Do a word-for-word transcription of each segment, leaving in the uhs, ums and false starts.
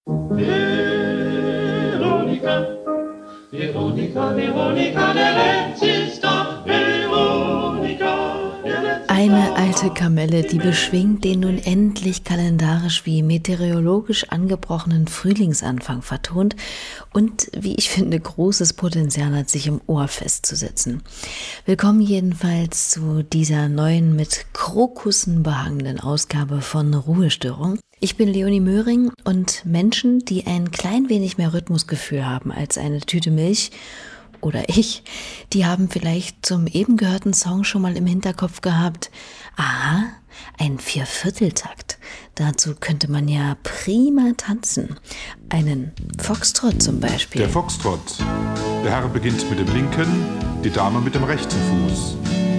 Veronika, Veronika, Veronika, der Lenz ist da. Veronika, der Lenz ist da. Eine alte Kamelle, die beschwingt den nun endlich kalendarisch wie meteorologisch angebrochenen Frühlingsanfang vertont und, wie ich finde, großes Potenzial hat, sich im Ohr festzusetzen. Willkommen jedenfalls zu dieser neuen, mit Krokussen behangenen Ausgabe von Ruhestörung. Ich bin Leonie Möhring und Menschen, die ein klein wenig mehr Rhythmusgefühl haben als eine Tüte Milch oder ich, die haben vielleicht zum eben gehörten Song schon mal im Hinterkopf gehabt, aha, ein Viervierteltakt. Dazu könnte man ja prima tanzen. Einen Foxtrott zum Beispiel. Der Foxtrott. Der Herr beginnt mit dem linken, die Dame mit dem rechten Fuß.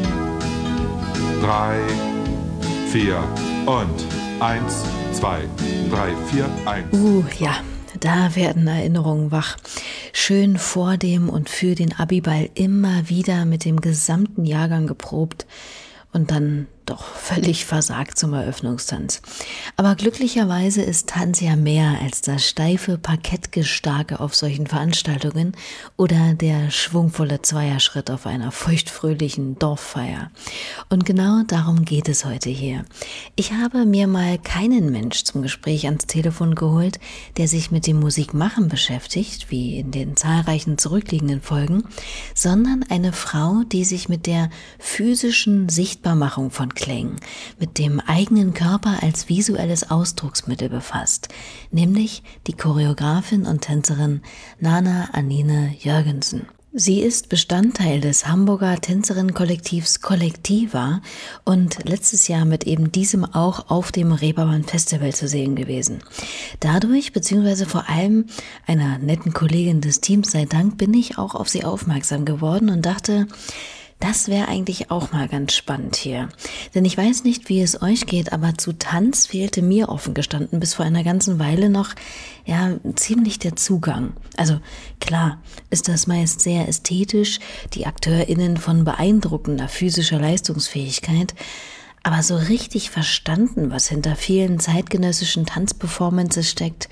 Drei, vier und eins, zwei, drei, vier, eins. Uh, ja, da werden Erinnerungen wach. Schön vor dem und für den Abiball immer wieder mit dem gesamten Jahrgang geprobt und dann doch völlig versagt zum Eröffnungstanz. Aber glücklicherweise ist Tanz ja mehr als das steife Parkettgestarke auf solchen Veranstaltungen oder der schwungvolle Zweierschritt auf einer feuchtfröhlichen Dorffeier. Und genau darum geht es heute hier. Ich habe mir mal keinen Mensch zum Gespräch ans Telefon geholt, der sich mit dem Musikmachen beschäftigt, wie in den zahlreichen zurückliegenden Folgen, sondern eine Frau, die sich mit der physischen Sichtbarmachung von Klängen, mit dem eigenen Körper als visuelles Ausdrucksmittel befasst, nämlich die Choreografin und Tänzerin Nana Anine Jörgensen. Sie ist Bestandteil des Hamburger Tänzerinnenkollektivs Kollektiva und letztes Jahr mit eben diesem auch auf dem Reeperbahn Festival zu sehen gewesen. Dadurch, beziehungsweise vor allem einer netten Kollegin des Teams sei Dank, bin ich auch auf sie aufmerksam geworden und dachte, das wäre eigentlich auch mal ganz spannend hier. Denn ich weiß nicht, wie es euch geht, aber zu Tanz fehlte mir offen gestanden bis vor einer ganzen Weile noch ja ziemlich der Zugang. Also klar ist das meist sehr ästhetisch, die AkteurInnen von beeindruckender physischer Leistungsfähigkeit, aber so richtig verstanden, was hinter vielen zeitgenössischen Tanzperformances steckt,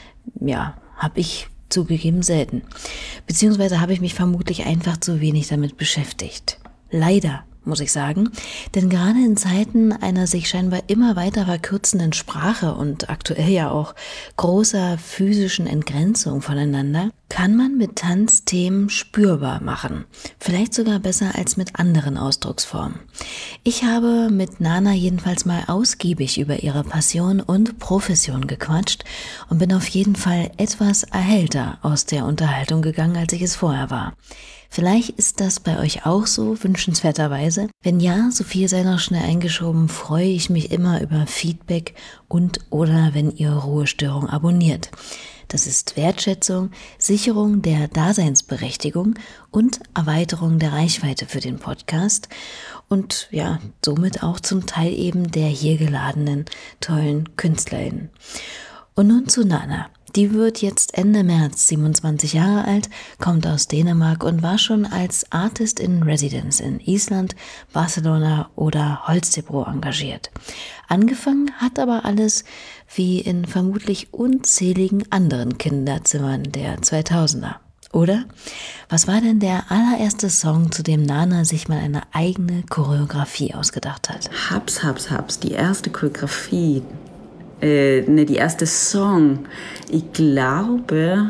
ja, habe ich zugegeben selten. Beziehungsweise habe ich mich vermutlich einfach zu wenig damit beschäftigt. Leider, muss ich sagen, denn gerade in Zeiten einer sich scheinbar immer weiter verkürzenden Sprache und aktuell ja auch großer physischen Entgrenzung voneinander, kann man mit Tanz Themen spürbar machen. Vielleicht sogar besser als mit anderen Ausdrucksformen. Ich habe mit Nana jedenfalls mal ausgiebig über ihre Passion und Profession gequatscht und bin auf jeden Fall etwas erhellter aus der Unterhaltung gegangen, als ich es vorher war. Vielleicht ist das bei euch auch so, wünschenswerterweise. Wenn ja, so viel sei noch schnell eingeschoben, freue ich mich immer über Feedback und oder wenn ihr Ruhestörung abonniert. Das ist Wertschätzung, Sicherung der Daseinsberechtigung und Erweiterung der Reichweite für den Podcast und ja, somit auch zum Teil eben der hier geladenen tollen KünstlerInnen. Und nun zu Nana. Die wird jetzt Ende März siebenundzwanzig Jahre alt, kommt aus Dänemark und war schon als Artist in Residence in Island, Barcelona oder Holstebro engagiert. Angefangen hat aber alles wie in vermutlich unzähligen anderen Kinderzimmern der zweitausender. Oder? Was war denn der allererste Song, zu dem Nana sich mal eine eigene Choreografie ausgedacht hat? Haps, haps, haps, die erste Choreografie. Äh, ne, die erste Song. Ich glaube,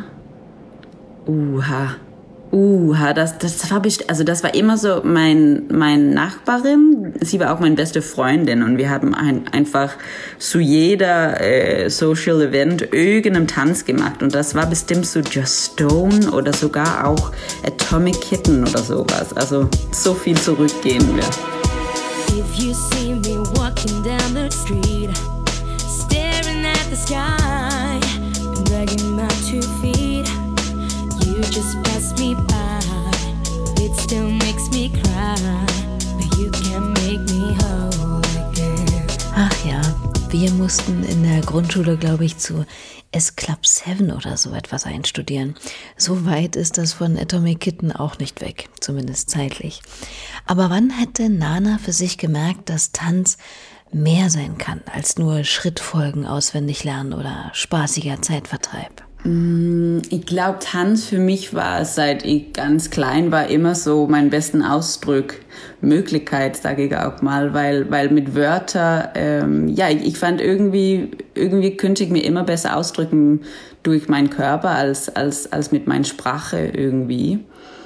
uha, uha, das, das war best- also das war immer so mein, mein Nachbarin. Sie war auch meine beste Freundin und wir haben ein, einfach zu jeder äh, Social Event irgendeinen Tanz gemacht und das war bestimmt so Just Stone oder sogar auch Atomic Kitten oder sowas. Also so viel zurückgehen wir. If you see me walking down the street, staring at the sky, dragging my two feet, you just pass me by. It still makes me cry, but you can make me whole again. Ach ja, wir mussten in der Grundschule, glaube ich, zu S Club sieben oder so etwas einstudieren. So weit ist das von Atomic Kitten auch nicht weg, zumindest zeitlich. Aber wann hätte Nana für sich gemerkt, dass Tanz mehr sein kann als nur Schrittfolgen auswendig lernen oder spaßiger Zeitvertreib? Ich glaube, Tanz für mich war, seit ich ganz klein war, immer so mein besten Ausdruck, Möglichkeit, sage ich auch mal, weil, weil mit Wörtern, ähm, ja, ich, ich fand irgendwie, irgendwie könnte ich mir immer besser ausdrücken durch meinen Körper als, als, als mit meiner Sprache irgendwie.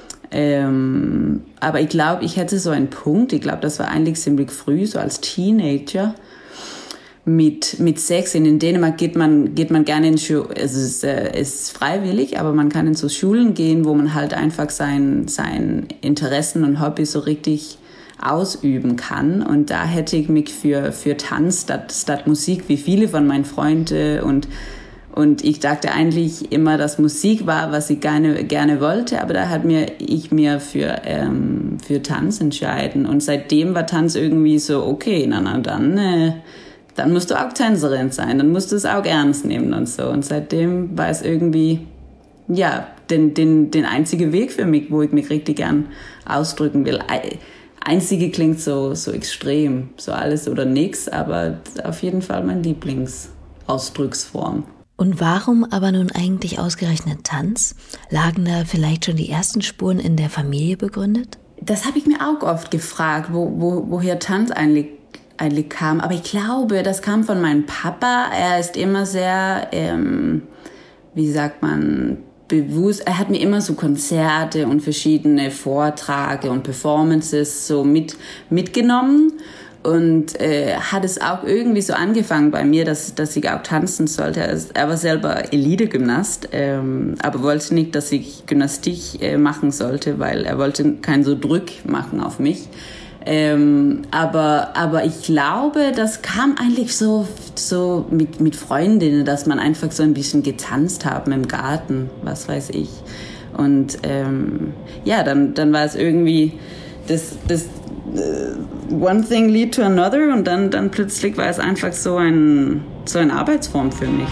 Ähm, aber ich glaube, ich hätte so einen Punkt, ich glaube, das war eigentlich ziemlich früh, so als Teenager. Mit, mit sechs, in Dänemark geht man, geht man gerne in Schulen, es ist, äh, es ist freiwillig, aber man kann in so Schulen gehen, wo man halt einfach sein, sein Interessen und Hobbys so richtig ausüben kann. Und da hätte ich mich für, für Tanz statt, statt Musik, wie viele von meinen Freunden, und, und ich dachte eigentlich immer, dass Musik war, was ich gerne, gerne wollte, aber da hat mir, ich mir für, ähm, für Tanz entschieden. Und seitdem war Tanz irgendwie so, okay, na, na, dann, äh, dann musst du auch Tänzerin sein, dann musst du es auch ernst nehmen und so. Und seitdem war es irgendwie, ja, den, den, den einzige Weg für mich, wo ich mich richtig gern ausdrücken will. Einzige klingt so, so extrem, so alles oder nichts, aber auf jeden Fall meine Lieblingsausdrucksform. Und warum aber nun eigentlich ausgerechnet Tanz? Lagen da vielleicht schon die ersten Spuren in der Familie begründet? Das habe ich mir auch oft gefragt, wo, wo, woher Tanz eigentlich eigentlich kam. Aber ich glaube, das kam von meinem Papa. Er ist immer sehr, ähm, wie sagt man, bewusst. Er hat mir immer so Konzerte und verschiedene Vorträge und Performances so mit, mitgenommen. Und äh, hat es auch irgendwie so angefangen bei mir, dass, dass ich auch tanzen sollte. Er war selber Elite-Gymnast, ähm, aber wollte nicht, dass ich Gymnastik äh, machen sollte, weil er wollte keinen so Druck machen auf mich. Ähm, aber, aber ich glaube, das kam eigentlich so, so mit, mit Freundinnen, dass man einfach so ein bisschen getanzt haben im Garten, was weiß ich. Und ähm, ja, dann, dann war es irgendwie das, das uh, one thing lead to another, und dann, dann plötzlich war es einfach so, ein, so eine Arbeitsform für mich.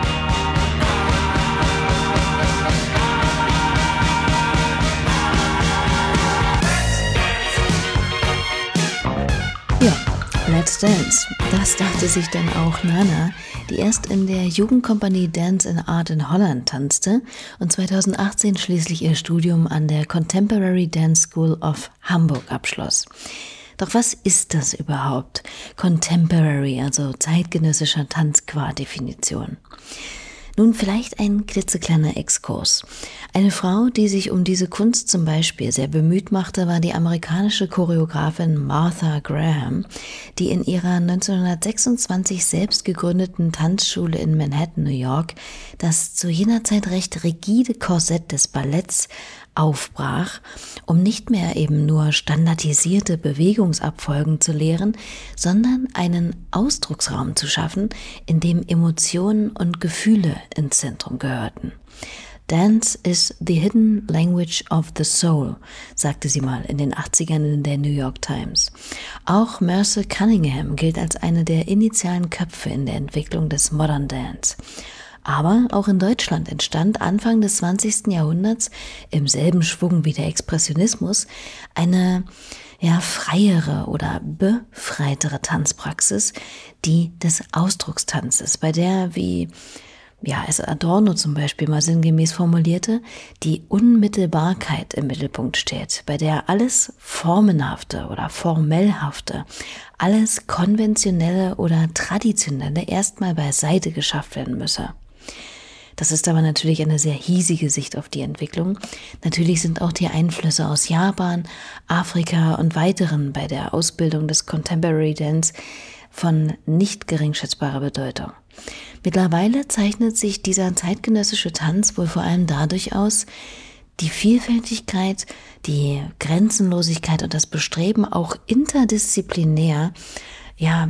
Ja, Let's Dance. Das dachte sich dann auch Nana, die erst in der Jugendkompanie Dance in Art in Holland tanzte und zweitausendachtzehn schließlich ihr Studium an der Contemporary Dance School of Hamburg abschloss. Doch was ist das überhaupt? Contemporary, also zeitgenössischer Tanz qua Definition. Nun vielleicht ein klitzekleiner Exkurs. Eine Frau, die sich um diese Kunst zum Beispiel sehr bemüht machte, war die amerikanische Choreografin Martha Graham, die in ihrer neunzehnhundertsechsundzwanzig selbst gegründeten Tanzschule in Manhattan, New York, das zu jener Zeit recht rigide Korsett des Balletts aufbrach, um nicht mehr eben nur standardisierte Bewegungsabfolgen zu lehren, sondern einen Ausdrucksraum zu schaffen, in dem Emotionen und Gefühle ins Zentrum gehörten. Dance is the hidden language of the soul, sagte sie mal in den achtzigern in der New York Times. Auch Merce Cunningham gilt als eine der initialen Köpfe in der Entwicklung des Modern Dance. Aber auch in Deutschland entstand Anfang des zwanzigsten Jahrhunderts im selben Schwung wie der Expressionismus eine ja, freiere oder befreitere Tanzpraxis, die des Ausdruckstanzes, bei der, wie ja, es Adorno zum Beispiel mal sinngemäß formulierte, die Unmittelbarkeit im Mittelpunkt steht, bei der alles Formenhafte oder Formellhafte, alles Konventionelle oder Traditionelle erstmal beiseite geschafft werden müsse. Das ist aber natürlich eine sehr hiesige Sicht auf die Entwicklung. Natürlich sind auch die Einflüsse aus Japan, Afrika und weiteren bei der Ausbildung des Contemporary Dance von nicht geringschätzbarer Bedeutung. Mittlerweile zeichnet sich dieser zeitgenössische Tanz wohl vor allem dadurch aus, die Vielfältigkeit, die Grenzenlosigkeit und das Bestreben, auch interdisziplinär, ja,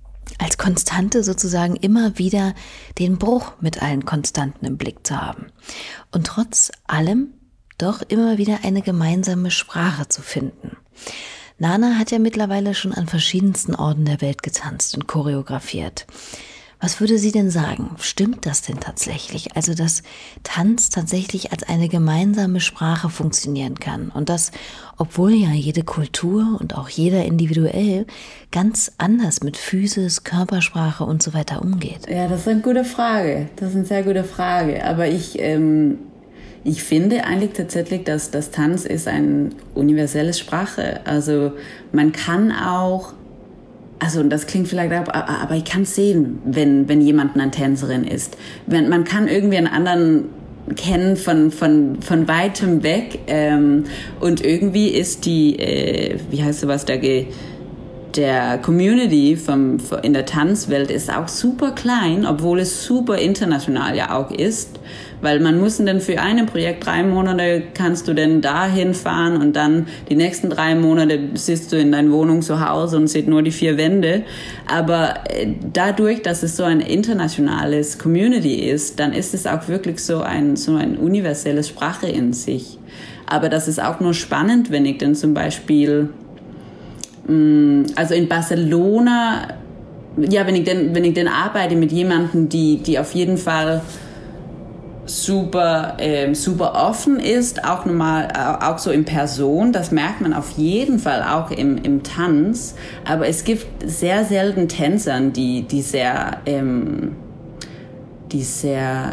als Konstante sozusagen immer wieder den Bruch mit allen Konstanten im Blick zu haben. Und trotz allem doch immer wieder eine gemeinsame Sprache zu finden. Nana hat ja mittlerweile schon an verschiedensten Orten der Welt getanzt und choreografiert. Was würde sie denn sagen? Stimmt das denn tatsächlich? Also, dass Tanz tatsächlich als eine gemeinsame Sprache funktionieren kann und das, obwohl ja jede Kultur und auch jeder individuell ganz anders mit Physis, Körpersprache und so weiter umgeht? Ja, das ist eine gute Frage. Das ist eine sehr gute Frage. Aber ich, ähm, ich finde eigentlich tatsächlich, dass das Tanz ist eine universelle Sprache. Also man kann auch Also das klingt vielleicht ab, aber ich kann sehen, wenn, wenn jemand eine Tänzerin ist. Wenn, man kann irgendwie einen anderen kennen von, von, von weitem weg. Ähm, und irgendwie ist die, äh, wie heißt sowas, der, der Community vom, in der Tanzwelt ist auch super klein, obwohl es super international ja auch ist. Weil man muss dann für ein Projekt drei Monate kannst du dann dahin fahren und dann die nächsten drei Monate sitzt du in deiner Wohnung zu Hause und siehst nur die vier Wände. Aber dadurch, dass es so ein internationales Community ist, dann ist es auch wirklich so ein, so eine universelle Sprache in sich. Aber das ist auch nur spannend, wenn ich dann zum Beispiel, also in Barcelona, ja, wenn ich denn, wenn ich denn arbeite mit jemandem, die, die auf jeden Fall super, ähm, super offen ist, auch normal, auch so in Person. Das merkt man auf jeden Fall auch im, im Tanz. Aber es gibt sehr selten Tänzern, die, die sehr, ähm, die sehr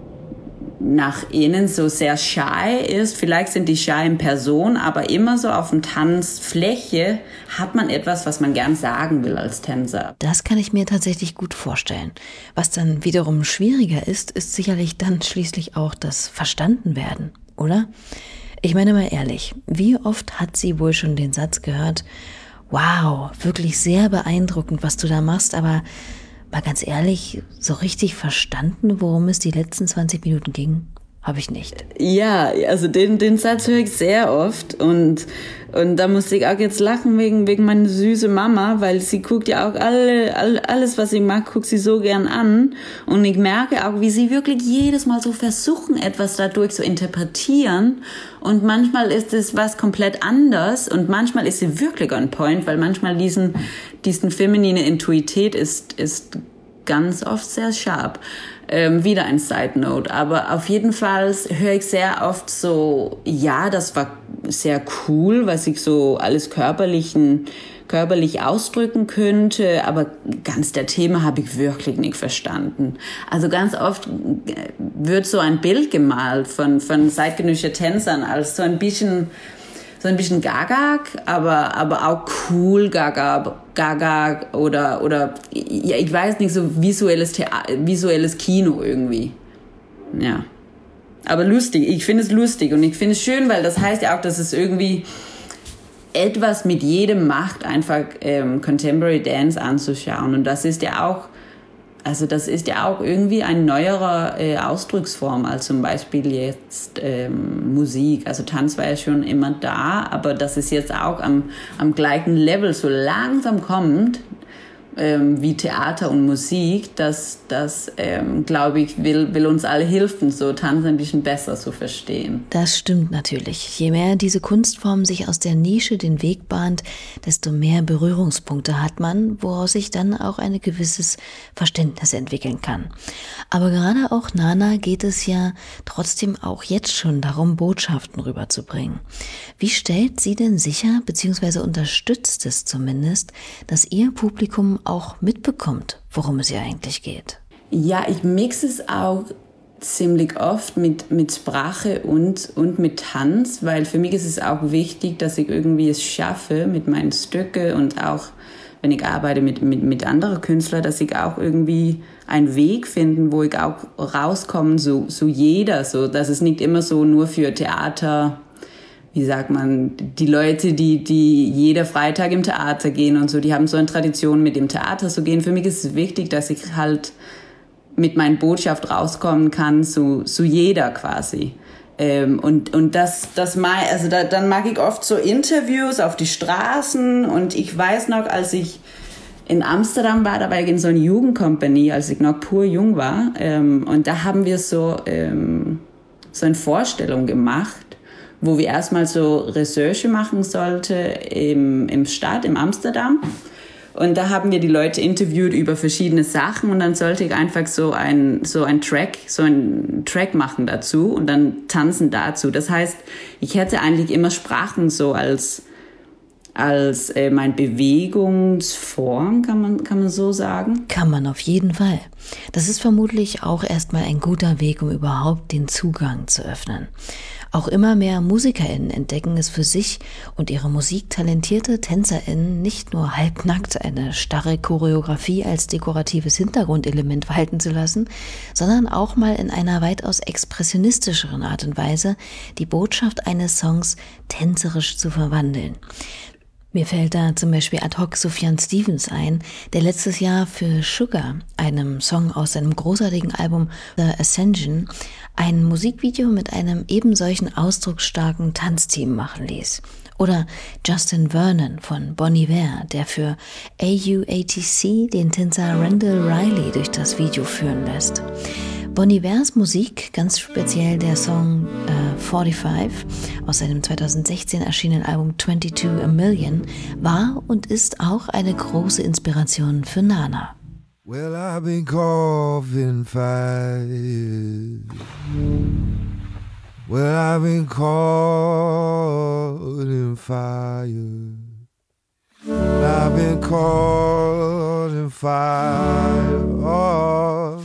nach innen so sehr shy ist. Vielleicht sind die shy in Person, aber immer so auf der Tanzfläche hat man etwas, was man gern sagen will als Tänzer. Das kann ich mir tatsächlich gut vorstellen. Was dann wiederum schwieriger ist, ist sicherlich dann schließlich auch das Verstandenwerden, oder? Ich meine mal ehrlich, wie oft hat sie wohl schon den Satz gehört, wow, wirklich sehr beeindruckend, was du da machst, aber mal ganz ehrlich, so richtig verstanden, worum es die letzten zwanzig Minuten ging, habe ich nicht. Ja, also den, den Satz höre ich sehr oft und, und da musste ich auch jetzt lachen wegen, wegen meiner süßen Mama, weil sie guckt ja auch alle, alle, alles, was ich mag, guckt sie so gern an und ich merke auch, wie sie wirklich jedes Mal so versuchen, etwas dadurch zu interpretieren und manchmal ist es was komplett anders und manchmal ist sie wirklich on point, weil manchmal diesen, diesen feminine Intuität ist, ist ganz oft sehr sharp. Ähm, wieder ein Side Note, aber auf jeden Fall höre ich sehr oft so, ja, das war sehr cool, was ich so alles körperlichen, körperlich ausdrücken könnte, aber ganz der Thema habe ich wirklich nicht verstanden. Also ganz oft wird so ein Bild gemalt von, von zeitgenössischen Tänzern als so ein bisschen so ein bisschen Gaga, aber, aber auch cool Gaga, Gaga oder, oder, ja, ich weiß nicht, so visuelles Theater, visuelles Kino irgendwie. Ja. Aber lustig, ich finde es lustig und ich finde es schön, weil das heißt ja auch, dass es irgendwie etwas mit jedem macht, einfach ähm, Contemporary Dance anzuschauen und das ist ja auch, also das ist ja auch irgendwie eine neuere äh, Ausdrucksform als zum Beispiel jetzt ähm, Musik. Also Tanz war ja schon immer da, aber dass es jetzt auch am, am gleichen Level so langsam kommt, ähm, wie Theater und Musik, das, das ähm, glaube ich, will, will uns alle helfen, so Tanz ein bisschen besser zu verstehen. Das stimmt natürlich. Je mehr diese Kunstform sich aus der Nische den Weg bahnt, desto mehr Berührungspunkte hat man, woraus sich dann auch ein gewisses Verständnis entwickeln kann. Aber gerade auch Nana geht es ja trotzdem auch jetzt schon darum, Botschaften rüberzubringen. Wie stellt sie denn sicher, beziehungsweise unterstützt es zumindest, dass ihr Publikum auch mitbekommt, worum es ihr eigentlich geht? Ja, ich mixe es auch ziemlich oft mit, mit Sprache und, und mit Tanz, weil für mich ist es auch wichtig, dass ich irgendwie es schaffe mit meinen Stücken und auch, wenn ich arbeite mit, mit, mit anderen Künstlern, dass ich auch irgendwie einen Weg finden, wo ich auch rauskomme, so, so jeder, so, dass es nicht immer so nur für Theater, wie sagt man, die Leute, die, die jeder Freitag im Theater gehen und so, die haben so eine Tradition, mit dem Theater zu gehen. Für mich ist es wichtig, dass ich halt mit meiner Botschaft rauskommen kann, zu, zu jeder quasi. Ähm, und, und das, das mag, also da, dann mag ich oft so Interviews auf die Straßen und ich weiß noch, als ich in Amsterdam war, da war ich in so einer Jugendcompany, als ich noch pur jung war, ähm, und da haben wir so, ähm, so eine Vorstellung gemacht, wo wir erstmal so Recherche machen sollten im, im Stadt, in Amsterdam. Und da haben wir die Leute interviewt über verschiedene Sachen und dann sollte ich einfach so ein, so ein Track, so ein Track machen dazu und dann tanzen dazu. Das heißt, ich hätte eigentlich immer Sprachen so als, als äh, meine Bewegungsform, kann man, kann man so sagen? Kann man auf jeden Fall. Das ist vermutlich auch erstmal ein guter Weg, um überhaupt den Zugang zu öffnen. Auch immer mehr MusikerInnen entdecken es für sich und ihre musiktalentierte TänzerInnen nicht nur halbnackt eine starre Choreografie als dekoratives Hintergrundelement walten zu lassen, sondern auch mal in einer weitaus expressionistischeren Art und Weise die Botschaft eines Songs tänzerisch zu verwandeln. Mir fällt da zum Beispiel ad hoc Sufjan Stevens ein, der letztes Jahr für Sugar, einem Song aus seinem großartigen Album The Ascension, ein Musikvideo mit einem ebensolchen ausdrucksstarken Tanzteam machen ließ. Oder Justin Vernon von Bon Iver, der für A U A T C den Tänzer Randall Riley durch das Video führen lässt. Bon Ivers Musik, ganz speziell der Song äh, forty-five aus seinem zweitausendsechzehn erschienenen Album twenty-two a million, war und ist auch eine große Inspiration für Nana. Well, I've been caught in fire. Well, I've been caught in fire. I've been caught in fire. Oh.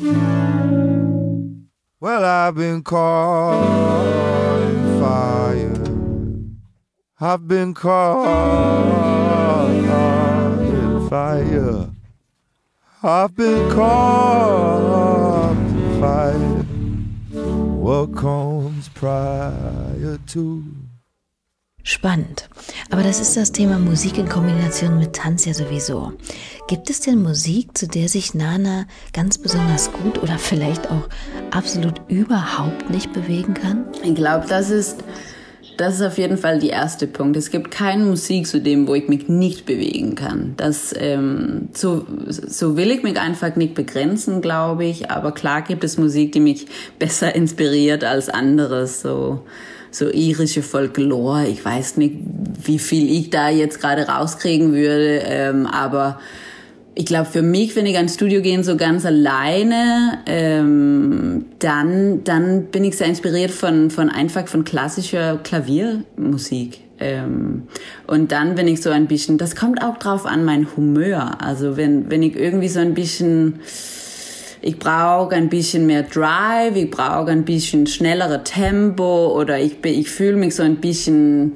Well, I've been caught in fire. I've been caught in fire. I've been caught in fire. What comes prior to? Spannend. Aber das ist das Thema Musik in Kombination mit Tanz ja sowieso. Gibt es denn Musik, zu der sich Nana ganz besonders gut oder vielleicht auch absolut überhaupt nicht bewegen kann? Ich glaube, das ist, das ist auf jeden Fall der erste Punkt. Es gibt keine Musik zu dem, wo ich mich nicht bewegen kann. Das, ähm, so, so will ich mich einfach nicht begrenzen, glaube ich. Aber klar gibt es Musik, die mich besser inspiriert als anderes. So. So irische Folklore, ich weiß nicht, wie viel ich da jetzt gerade rauskriegen würde, ähm, aber ich glaube für mich, wenn ich ans Studio gehe, so ganz alleine, ähm, dann, dann bin ich sehr inspiriert von, von einfach von klassischer Klaviermusik. Ähm, und dann bin ich so ein bisschen, das kommt auch drauf an, mein Humör, also wenn, wenn ich irgendwie so ein bisschen... Ich brauche ein bisschen mehr Drive, ich brauche ein bisschen schnellere Tempo oder ich, ich fühle mich so ein bisschen,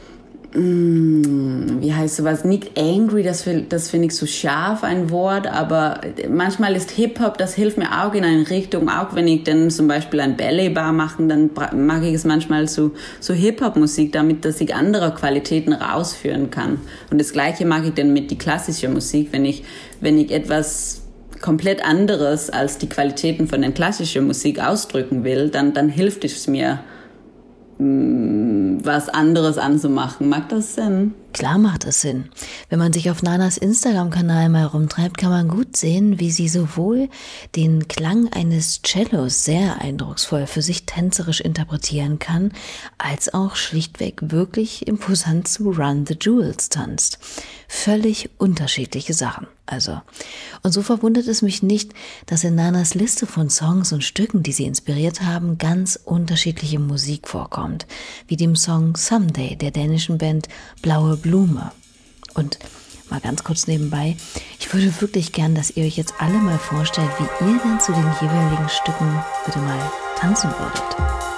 mm, wie heißt sowas, nicht angry, das, das finde ich so scharf ein Wort, aber manchmal ist Hip-Hop, das hilft mir auch in eine Richtung, auch wenn ich dann zum Beispiel ein Ballet-Bar mache, dann mag ich es manchmal so, so Hip-Hop-Musik, damit dass ich andere Qualitäten rausführen kann. Und das Gleiche mag ich dann mit die klassische Musik, wenn ich, wenn ich etwas komplett anderes als die Qualitäten von der klassischen Musik ausdrücken will, dann, dann hilft es mir, mh, was anderes anzumachen. Mag das Sinn? Klar macht es Sinn. Wenn man sich auf Nanas Instagram-Kanal mal rumtreibt, kann man gut sehen, wie sie sowohl den Klang eines Cellos sehr eindrucksvoll für sich tänzerisch interpretieren kann, als auch schlichtweg wirklich imposant zu Run the Jewels tanzt. Völlig unterschiedliche Sachen. Also. Und so verwundert es mich nicht, dass in Nanas Liste von Songs und Stücken, die sie inspiriert haben, ganz unterschiedliche Musik vorkommt, wie dem Song Someday der dänischen Band Blaue Blume. Und mal ganz kurz nebenbei, ich würde wirklich gern, dass ihr euch jetzt alle mal vorstellt, wie ihr denn zu den jeweiligen Stücken bitte mal tanzen würdet.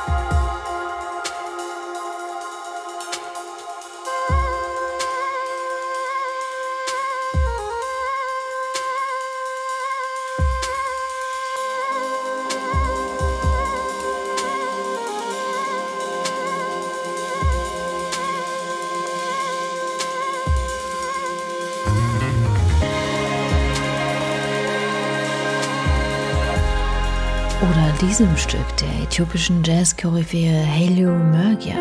Oder diesem Stück der äthiopischen Jazz-Koryphäe Haile Mergia.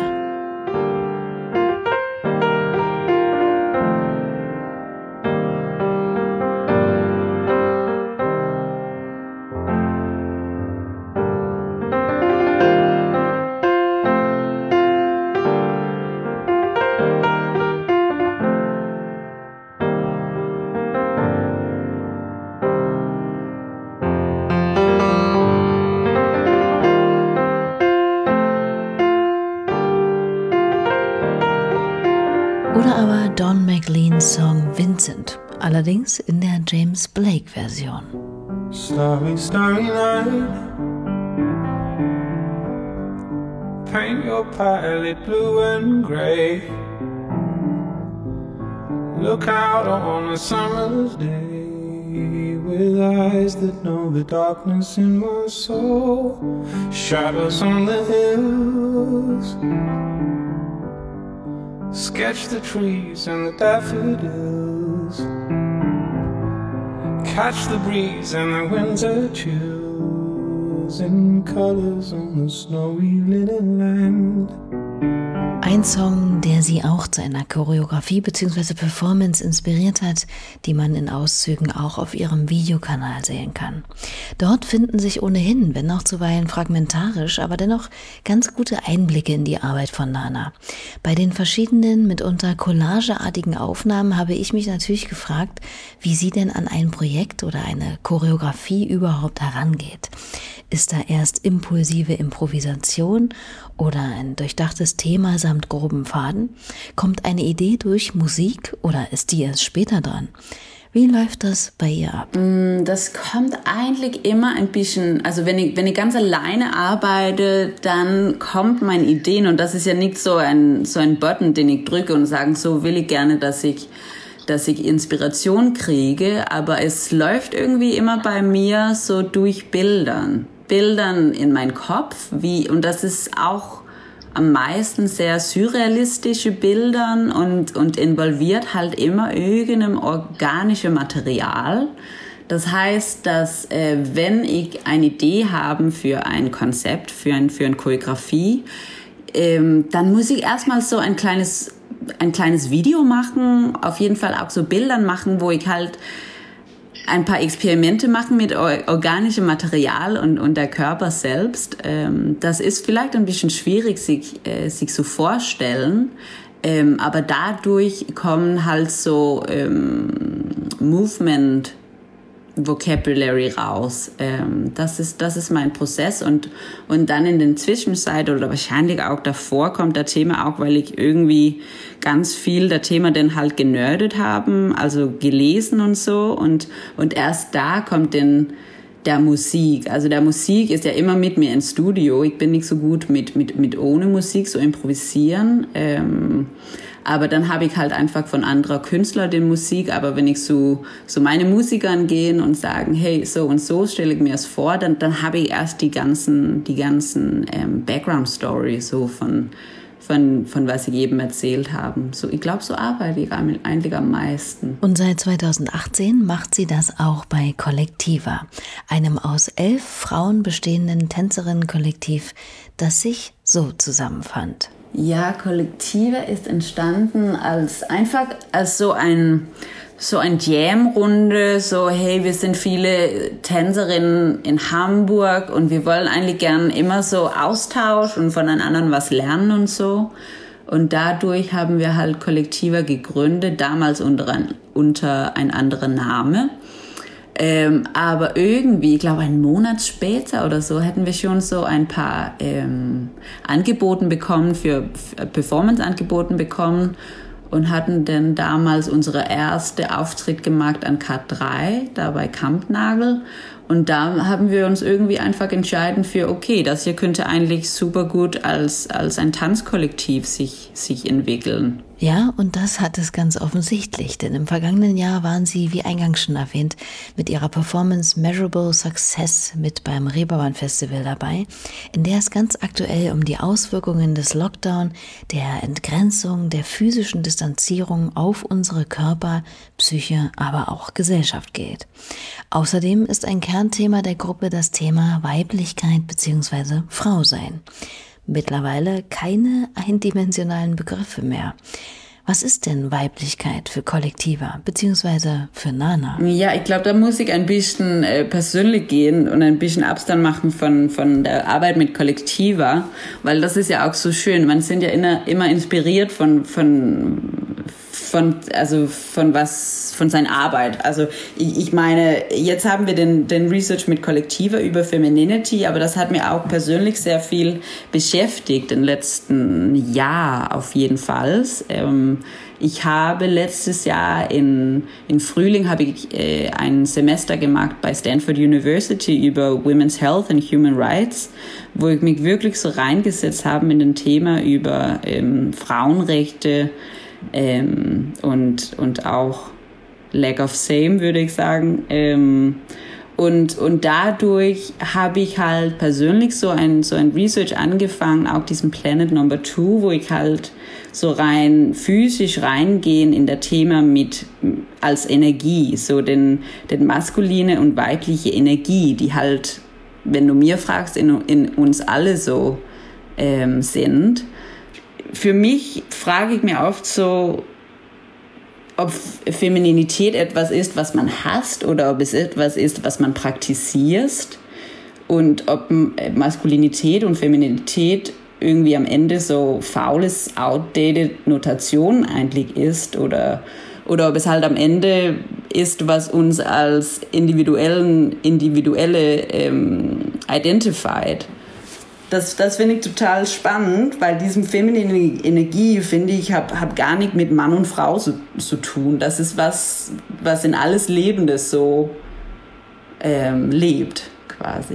Oder aber Don McLeans Song Vincent, allerdings in der James Blake-Version. Starry, starry night. Paint your palette blue and grey. Look out on a summer's day with eyes that know the darkness in my soul. Shadows on the hills. Sketch the trees and the daffodils. Catch the breeze and the winter chills in colors on the snowy linen land. Ein Song, der sie auch zu einer Choreografie bzw. Performance inspiriert hat, die man in Auszügen auch auf ihrem Videokanal sehen kann. Dort finden sich ohnehin, wenn auch zuweilen fragmentarisch, aber dennoch ganz gute Einblicke in die Arbeit von Nana. Bei den verschiedenen, mitunter collageartigen Aufnahmen habe ich mich natürlich gefragt, wie sie denn an ein Projekt oder eine Choreografie überhaupt herangeht. Ist da erst impulsive Improvisation oder ein durchdachtes Thema samt groben Faden? Kommt eine Idee durch Musik oder ist die erst später dran? Wie läuft das bei ihr ab? Das kommt eigentlich immer ein bisschen, also wenn ich, wenn ich ganz alleine arbeite, dann kommt meine Ideen und das ist ja nicht so ein, so ein Button, den ich drücke und sage, so will ich gerne, dass ich dass ich Inspiration kriege, aber es läuft irgendwie immer bei mir so durch Bildern. Bildern in meinen Kopf, wie, und das ist auch am meisten sehr surrealistische Bildern und, und involviert halt immer irgendein organisches Material. Das heißt, dass äh, wenn ich eine Idee habe für ein Konzept, für, ein, für eine Choreografie, ähm, dann muss ich erstmal so ein kleines ein kleines Video machen, auf jeden Fall auch so Bildern machen, wo ich halt ein paar Experimente machen mit organischem Material und, und der Körper selbst. Ähm, das ist vielleicht ein bisschen schwierig, sich, äh, sich so vorstellen, ähm, aber dadurch kommen halt so ähm, Movement Vocabulary raus. Ähm, das ist, das ist mein Prozess und, und dann in den Zwischenzeit oder wahrscheinlich auch davor kommt das Thema auch, weil ich irgendwie ganz viel das Thema dann halt genördet haben, also gelesen und so und, und erst da kommt dann der Musik. Also der Musik ist ja immer mit mir ins Studio. Ich bin nicht so gut mit, mit, mit ohne Musik, so improvisieren. Ähm, Aber dann habe ich halt einfach von anderer Künstler die Musik. Aber wenn ich so, so meine Musikern gehen und sagen, hey, so und so stelle ich mir es vor, dann, dann habe ich erst die ganzen, die ganzen ähm, Background-Story so von, von, von was ich eben erzählt habe. So, ich glaube, so arbeite ich eigentlich am meisten. Und seit zweitausendachtzehn macht sie das auch bei Kollektiva, einem aus elf Frauen bestehenden Tänzerinnenkollektiv, das sich so zusammenfand. Ja, Kollektiva ist entstanden als einfach als so ein so ein Jam-Runde, so hey, wir sind viele Tänzerinnen in Hamburg und wir wollen eigentlich gern immer so Austausch und von anderen was lernen und so. Und dadurch haben wir halt Kollektiva gegründet, damals unter ein, unter ein anderer Name. Ähm, aber irgendwie, ich glaube, einen Monat später oder so, hätten wir schon so ein paar ähm, Angeboten bekommen, für, für Performance-Angeboten bekommen und hatten dann damals unsere erste Auftritt gemacht an K drei, da bei Kampnagel. Und da haben wir uns irgendwie einfach entschieden für, okay, das hier könnte eigentlich super gut als, als ein Tanzkollektiv sich, sich entwickeln. Ja, und das hat es ganz offensichtlich, denn im vergangenen Jahr waren sie, wie eingangs schon erwähnt, mit ihrer Performance Measurable Success mit beim Reeperbahn Festival dabei, in der es ganz aktuell um die Auswirkungen des Lockdown, der Entgrenzung, der physischen Distanzierung auf unsere Körper, Psyche, aber auch Gesellschaft geht. Außerdem ist ein Kernthema der Gruppe das Thema Weiblichkeit bzw. Frausein. Mittlerweile keine eindimensionalen Begriffe mehr. Was ist denn Weiblichkeit für Kollektiva bzw. für Nana? Ja, ich glaube, da muss ich ein bisschen äh, persönlich gehen und ein bisschen Abstand machen von, von der Arbeit mit Kollektiva, weil das ist ja auch so schön. Man sind ja immer, immer inspiriert von, von, von, also von was, von seiner Arbeit. Also ich, ich meine, jetzt haben wir den, den Research mit Kollektiva über Femininity, aber das hat mir auch persönlich sehr viel beschäftigt im letzten Jahr auf jeden Fall. Ähm, ich habe letztes Jahr in, im Frühling habe ich äh, ein Semester gemacht bei Stanford University über Women's Health and Human Rights, wo ich mich wirklich so reingesetzt habe in den Thema über ähm, Frauenrechte, Ähm, und, und auch Lack of Same, würde ich sagen. Ähm, und, und dadurch habe ich halt persönlich so ein, so ein Research angefangen, auch diesen Planet Number Two, wo ich halt so rein physisch reingehen in das Thema mit als Energie, so den, den maskuline und weibliche Energie, die halt, wenn du mir fragst, in, in uns alle so ähm, sind. Für mich frage ich mir oft so, ob Femininität etwas ist, was man hasst oder ob es etwas ist, was man praktiziert und ob Maskulinität und Feminität irgendwie am Ende so faules, outdated Notation eigentlich ist oder, oder ob es halt am Ende ist, was uns als individuellen, individuelle ähm, identified. Das, das finde ich total spannend, weil diese feminine Energie, finde ich, hat hab gar nicht mit Mann und Frau zu, zu tun. Das ist was, was in alles Lebendes so ähm, lebt, quasi.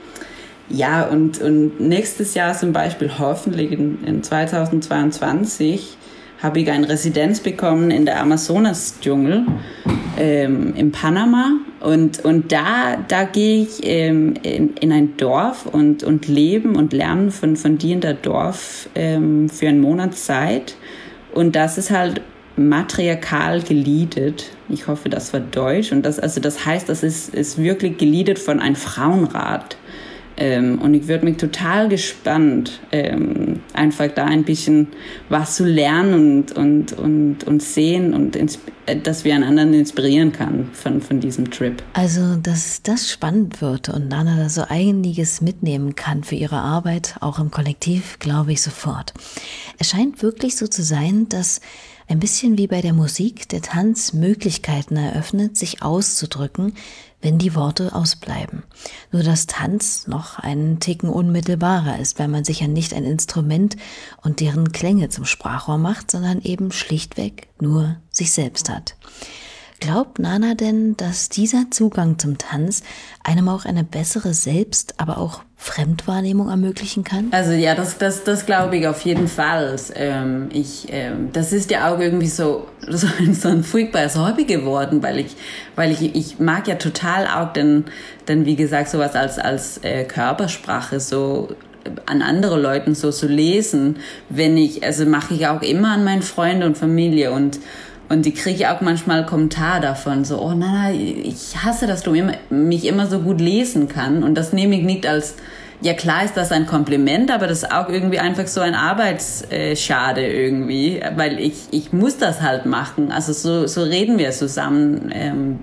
Ja, und, und nächstes Jahr zum Beispiel, hoffentlich in, in zweitausendzweiundzwanzig, habe ich eine Residenz bekommen in der Amazonas-Dschungel ähm, in Panama. Und, und da, da gehe ich ähm, in, in ein Dorf und, und leben und lernen von, von dir in der Dorf ähm, für einen Monat Zeit. Und das ist halt matriarchal geleadet. Ich hoffe, das war Deutsch. Und das, also das heißt, das ist, ist wirklich geleadet von einem Frauenrat. Ähm, und ich würde mich total gespannt, ähm, einfach da ein bisschen was zu lernen und, und, und, und sehen und insp- dass wir einander inspirieren kann von, von diesem Trip. Also, dass das spannend wird und Nana da so einiges mitnehmen kann für ihre Arbeit, auch im Kollektiv, glaube ich sofort. Es scheint wirklich so zu sein, dass ein bisschen wie bei der Musik der Tanz Möglichkeiten eröffnet, sich auszudrücken, wenn die Worte ausbleiben. Nur dass Tanz noch einen Ticken unmittelbarer ist, weil man sich ja nicht ein Instrument und deren Klänge zum Sprachrohr macht, sondern eben schlichtweg nur sich selbst hat. Glaubt Nana denn, dass dieser Zugang zum Tanz einem auch eine bessere Selbst-, aber auch Fremdwahrnehmung ermöglichen kann? Also ja, das, das, das glaube ich auf jeden Fall. Ähm, ich, ähm, das ist ja auch irgendwie so, so, ein, so ein furchtbares Hobby geworden, weil ich, weil ich, ich mag ja total auch den, den, wie gesagt, sowas als, als äh, Körpersprache so an andere Leuten so zu lesen, wenn ich, also mache ich auch immer an meine Freunde und Familie und Und die kriege ich auch manchmal Kommentar davon, so, oh Nana, ich hasse, dass du immer, mich immer so gut lesen kannst. Und das nehme ich nicht als, ja klar ist das ein Kompliment, aber das ist auch irgendwie einfach so ein Arbeitsschade irgendwie, weil ich, ich muss das halt machen. Also so, so reden wir zusammen ähm,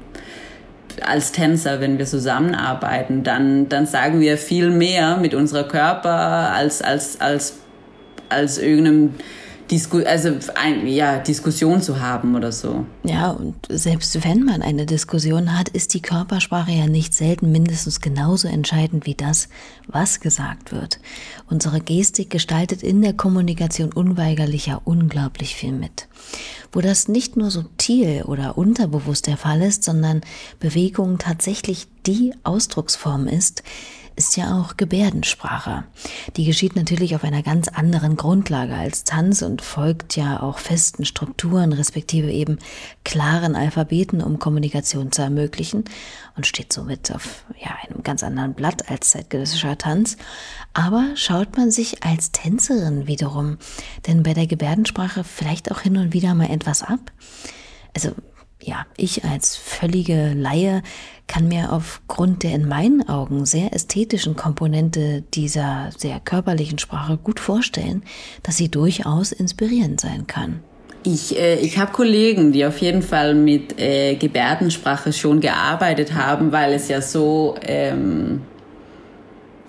als Tänzer, wenn wir zusammenarbeiten. Dann, dann sagen wir viel mehr mit unserem Körper als, als, als, als irgendeinem Disku- also ein, ja, Diskussion zu haben oder so. Ja, und selbst wenn man eine Diskussion hat, ist die Körpersprache ja nicht selten mindestens genauso entscheidend wie das, was gesagt wird. Unsere Gestik gestaltet in der Kommunikation unweigerlich ja unglaublich viel mit. Wo das nicht nur subtil oder unterbewusst der Fall ist, sondern Bewegung tatsächlich die Ausdrucksform ist, ist ja auch Gebärdensprache. Die geschieht natürlich auf einer ganz anderen Grundlage als Tanz und folgt ja auch festen Strukturen, respektive eben klaren Alphabeten, um Kommunikation zu ermöglichen und steht somit auf ja, einem ganz anderen Blatt als zeitgenössischer Tanz. Aber schaut man sich als Tänzerin wiederum denn bei der Gebärdensprache vielleicht auch hin und wieder mal etwas ab? Also ja, ich als völlige Laie kann mir aufgrund der in meinen Augen sehr ästhetischen Komponente dieser sehr körperlichen Sprache gut vorstellen, dass sie durchaus inspirierend sein kann. Ich, äh, ich habe Kollegen, die auf jeden Fall mit äh, Gebärdensprache schon gearbeitet haben, weil es ja so, ähm,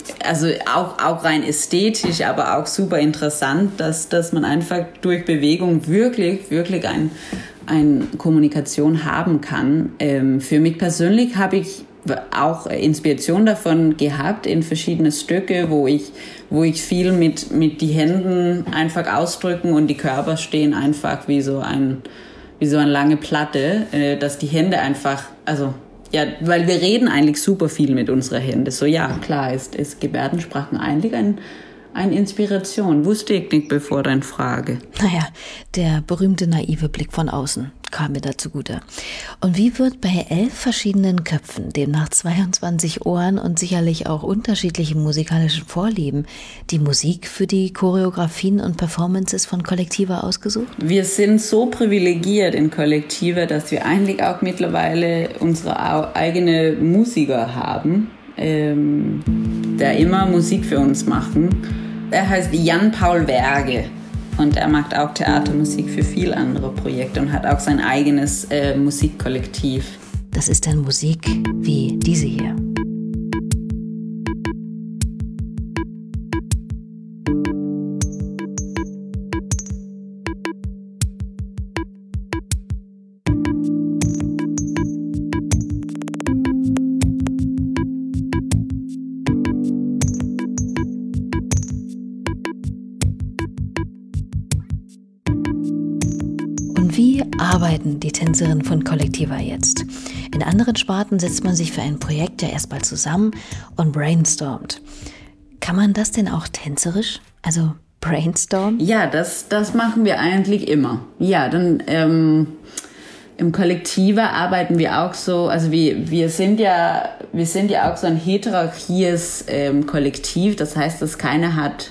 also auch, auch rein ästhetisch, aber auch super interessant, dass, dass man einfach durch Bewegung wirklich, wirklich ein, eine Kommunikation haben kann. Ähm, für mich persönlich habe ich auch Inspiration davon gehabt in verschiedene Stücke, wo ich, wo ich viel mit, mit die Händen einfach ausdrücken und die Körper stehen einfach wie so ein, wie so eine lange Platte, äh, dass die Hände einfach, also ja, weil wir reden eigentlich super viel mit unseren Händen. So ja, klar ist, ist Gebärdensprachen eigentlich ein, eine Inspiration. Wusste ich nicht bevor deine Frage. Naja, der berühmte naive Blick von außen kam mir da zugute. Und wie wird bei elf verschiedenen Köpfen, demnach zweiundzwanzig Ohren und sicherlich auch unterschiedlichen musikalischen Vorlieben, die Musik für die Choreografien und Performances von Kollektiva ausgesucht? Wir sind so privilegiert in Kollektiva, dass wir eigentlich auch mittlerweile unsere eigene Musiker haben, ähm, der immer Musik für uns machen. Er heißt Jan-Paul Verge. Und er macht auch Theatermusik für viele andere Projekte und hat auch sein eigenes äh, Musikkollektiv. Das ist dann Musik wie diese hier. Wie arbeiten die Tänzerinnen von Kollektiva jetzt? In anderen Sparten setzt man sich für ein Projekt ja erstmal zusammen und brainstormt. Kann man das denn auch tänzerisch? Also brainstormen? Ja, das, das machen wir eigentlich immer. Ja, dann ähm, im Kollektiva arbeiten wir auch so, also wir, wir sind ja, wir sind ja auch so ein hierarchies ähm, Kollektiv. Das heißt, dass keiner hat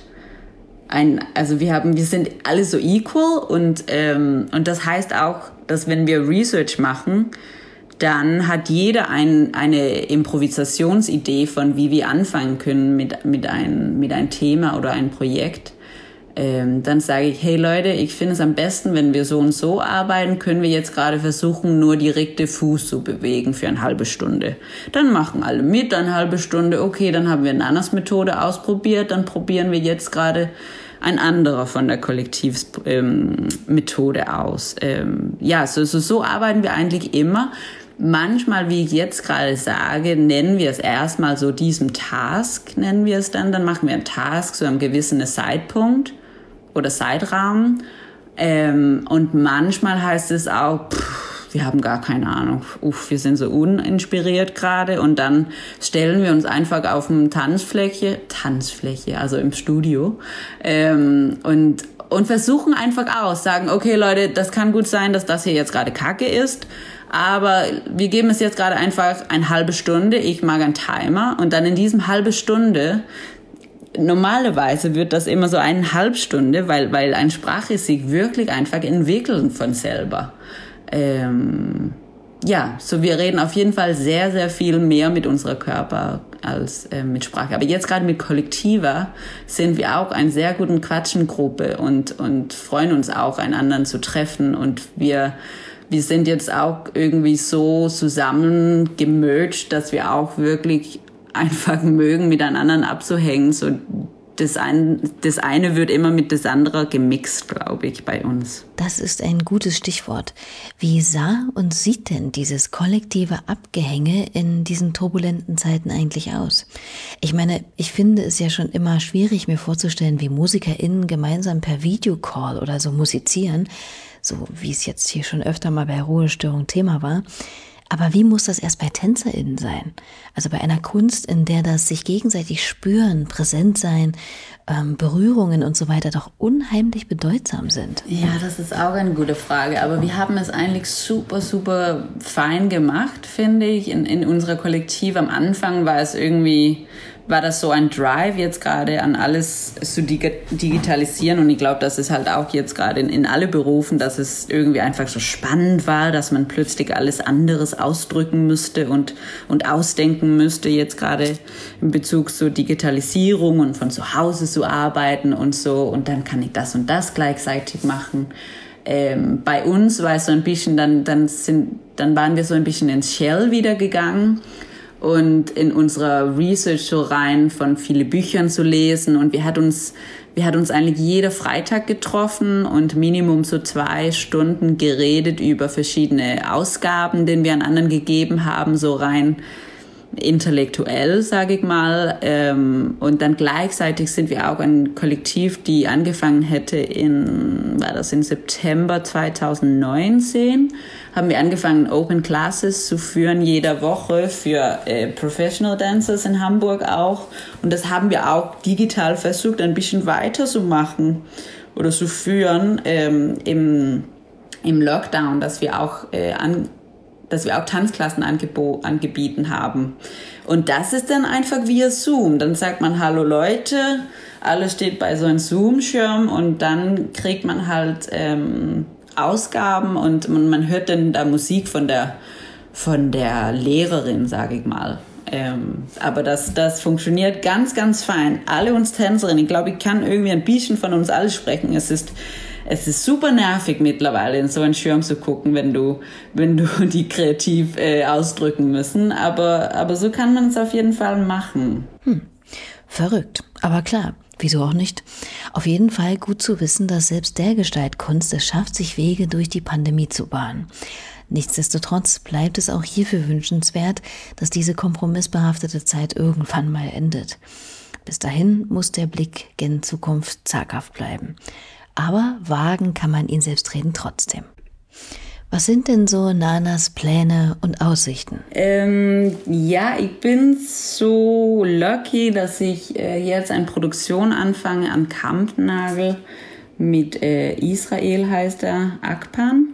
Ein, also wir haben, wir sind alle so equal und, ähm, und das heißt auch, dass wenn wir Research machen, dann hat jeder ein, eine Improvisationsidee von, wie wir anfangen können mit, mit, ein, mit einem Thema oder einem Projekt. Ähm, dann sage ich, hey Leute, ich finde es am besten, wenn wir so und so arbeiten, können wir jetzt gerade versuchen, nur die rechte Fuß zu bewegen für eine halbe Stunde. Dann machen alle mit, eine halbe Stunde, okay, dann haben wir eine andere Methode ausprobiert, dann probieren wir jetzt gerade ein anderer von der Kollektivmethode ähm, aus. Ähm, ja, so, so, so arbeiten wir eigentlich immer. Manchmal, wie ich jetzt gerade sage, nennen wir es erstmal so diesen Task, nennen wir es dann. Dann machen wir einen Task zu einem gewissen Zeitpunkt oder Zeitrahmen. Ähm, und manchmal heißt es auch, pff, wir haben gar keine Ahnung, uff, wir sind so uninspiriert gerade. Und dann stellen wir uns einfach auf eine Tanzfläche, Tanzfläche, also im Studio, ähm, und, und versuchen einfach aus, sagen, okay Leute, das kann gut sein, dass das hier jetzt gerade Kacke ist, aber wir geben es jetzt gerade einfach eine halbe Stunde, ich mag einen Timer und dann in diesem halbe Stunde, normalerweise wird das immer so eine halbe Stunde, weil, weil eine Sprache sich wirklich einfach entwickelt von selber. Ähm, ja, so wir reden auf jeden Fall sehr, sehr viel mehr mit unserem Körper als äh, mit Sprache. Aber jetzt gerade mit Kollektiva sind wir auch eine sehr gute Quatschengruppe und, und freuen uns auch, einen anderen zu treffen. Und wir, wir sind jetzt auch irgendwie so zusammengemerged, dass wir auch wirklich einfach mögen, miteinander abzuhängen. So das, ein, das eine wird immer mit das andere gemixt, glaube ich, bei uns. Das ist ein gutes Stichwort. Wie sah und sieht denn dieses kollektive Abgehänge in diesen turbulenten Zeiten eigentlich aus? Ich meine, ich finde es ja schon immer schwierig, mir vorzustellen, wie MusikerInnen gemeinsam per Videocall oder so musizieren, so wie es jetzt hier schon öfter mal bei Ruhestörung Thema war. Aber wie muss das erst bei TänzerInnen sein? Also bei einer Kunst, in der das sich gegenseitig spüren, präsent sein, ähm, Berührungen und so weiter doch unheimlich bedeutsam sind. Ja, das ist auch eine gute Frage. Aber wir haben es eigentlich super, super fein gemacht, finde ich. In, in unserer Kollektiv am Anfang war es irgendwie, war das so ein Drive jetzt gerade an alles zu digitalisieren. Und ich glaube, das ist halt auch jetzt gerade in, in alle Berufen, dass es irgendwie einfach so spannend war, dass man plötzlich alles anderes ausdrücken müsste und, und ausdenken müsste, jetzt gerade in Bezug zur Digitalisierung und von zu Hause zu arbeiten und so. Und dann kann ich das und das gleichzeitig machen. Ähm, bei uns war es so ein bisschen, dann, dann, sind, dann waren wir so ein bisschen ins Shell wieder gegangen. und in unserer Research so rein von vielen Büchern zu lesen. Und wir hat uns, wir hat uns eigentlich jeden Freitag getroffen und Minimum so zwei Stunden geredet über verschiedene Ausgaben, die wir an anderen gegeben haben, so rein intellektuell, sage ich mal. Und dann gleichzeitig sind wir auch ein Kollektiv, die angefangen hätte in, war das in September zwanzig neunzehn, haben wir angefangen, Open Classes zu führen, jede Woche für äh, Professional Dancers in Hamburg auch. Und das haben wir auch digital versucht, ein bisschen weiter zu machen oder zu führen ähm, im, im Lockdown, dass wir auch äh, an dass wir auch Tanzklassen angebo- angeboten haben. Und das ist dann einfach via Zoom. Dann sagt man, hallo Leute, alles steht bei so einem Zoom-Schirm und dann kriegt man halt ähm, Ausgaben und man hört dann da Musik von der, von der Lehrerin, sage ich mal. Ähm, aber das, das funktioniert ganz, ganz fein. Alle uns Tänzerinnen, ich glaube, ich kann irgendwie ein bisschen von uns alle sprechen. Es ist Es ist super nervig mittlerweile, in so einen Schirm zu gucken, wenn du, wenn du die kreativ äh, ausdrücken müssen. Aber, aber so kann man es auf jeden Fall machen. Hm. Verrückt. Aber klar, wieso auch nicht? Auf jeden Fall gut zu wissen, dass selbst dergestalt Kunst es schafft, sich Wege durch die Pandemie zu bahnen. Nichtsdestotrotz bleibt es auch hierfür wünschenswert, dass diese kompromissbehaftete Zeit irgendwann mal endet. Bis dahin muss der Blick gen Zukunft zaghaft bleiben. Aber wagen kann man ihn selbstredend trotzdem. Was sind denn so Nanas Pläne und Aussichten? Ähm, ja, ich bin so lucky, dass ich äh, jetzt eine Produktion anfange am Kampnagel mit äh, Israel, heißt er, Akpan.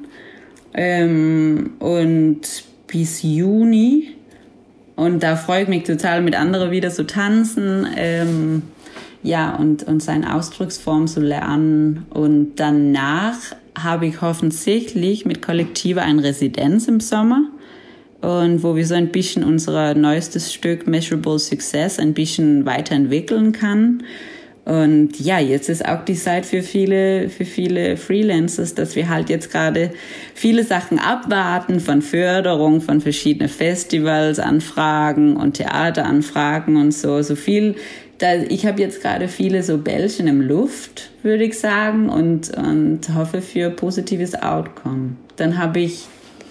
Ähm, und bis Juni. Und da freue ich mich total, mit anderen wieder zu tanzen. Ähm, Ja, und, und seine Ausdrucksform zu lernen. Und danach habe ich hoffentlich mit Kollektiva eine Residenz im Sommer. Und wo wir so ein bisschen unser neuestes Stück Measurable Success ein bisschen weiterentwickeln kann. Und ja, jetzt ist auch die Zeit für viele, für viele Freelancers, dass wir halt jetzt gerade viele Sachen abwarten von Förderung, von verschiedenen Festivals, Anfragen und Theateranfragen und so, so viel. Da, ich habe jetzt gerade viele so Bällchen im Luft, würde ich sagen, und, und hoffe für positives Outcome. Dann habe ich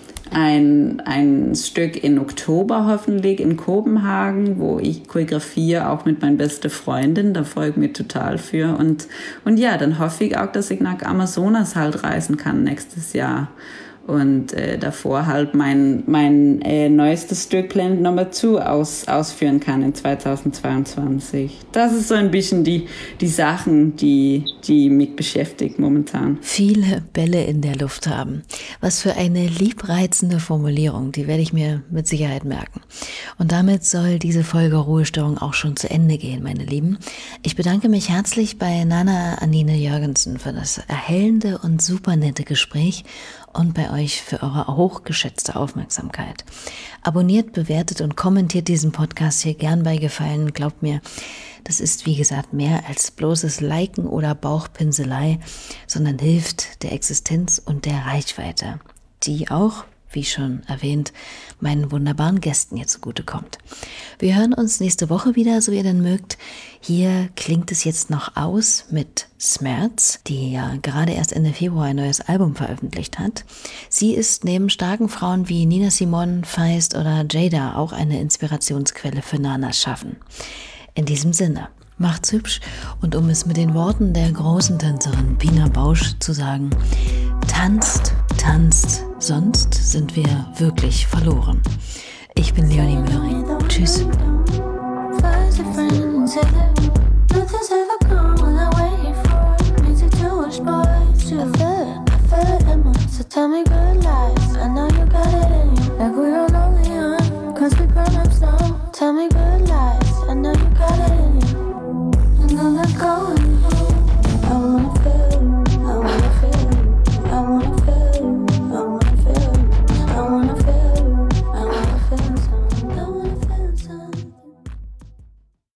ein, ein Stück in Oktober hoffentlich in Kopenhagen, wo ich choreografiere, auch mit meiner besten Freundin. Da freue ich mich total für. Und, und ja, dann hoffe ich auch, dass ich nach Amazonas halt reisen kann nächstes Jahr. Und äh, davor halt mein, mein äh, neuestes Stück Planet Number zwei aus, ausführen kann in zweitausendzweiundzwanzig. Das ist so ein bisschen die, die Sachen, die, die mich beschäftigt momentan. Viele Bälle in der Luft haben. Was für eine liebreizende Formulierung, die werde ich mir mit Sicherheit merken. Und damit soll diese Folge Ruhestörung auch schon zu Ende gehen, meine Lieben. Ich bedanke mich herzlich bei Nana Anine Jørgensen für das erhellende und super nette Gespräch und bei euch für eure hochgeschätzte Aufmerksamkeit. Abonniert, bewertet und kommentiert diesen Podcast hier gern bei Gefallen. Glaubt mir, das ist wie gesagt mehr als bloßes Liken oder Bauchpinselei, sondern hilft der Existenz und der Reichweite, die auch, wie schon erwähnt, meinen wunderbaren Gästen hier zugutekommt. Wir hören uns nächste Woche wieder, so ihr denn mögt. Hier klingt es jetzt noch aus mit Smerz, die ja gerade erst Ende Februar ein neues Album veröffentlicht hat. Sie ist neben starken Frauen wie Nina Simone, Feist oder Jada auch eine Inspirationsquelle für Nanas Schaffen. In diesem Sinne, macht's hübsch und um es mit den Worten der großen Tänzerin Pina Bausch zu sagen, tanzt, tanzt, sonst sind wir wirklich verloren. Ich bin Leonie Möhring. Tschüss.